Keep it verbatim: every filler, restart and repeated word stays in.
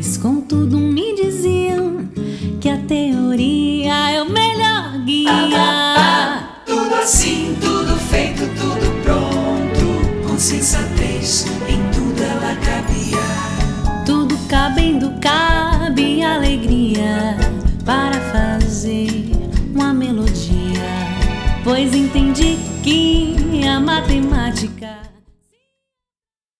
Eles contudo me diziam que a teoria é o melhor guia. Ah, ah, ah, tudo assim, tudo feito, tudo pronto. Com sensatez, em tudo ela cabia. Tudo cabendo, cabe alegria para fazer uma melodia. Pois entendi que a matemática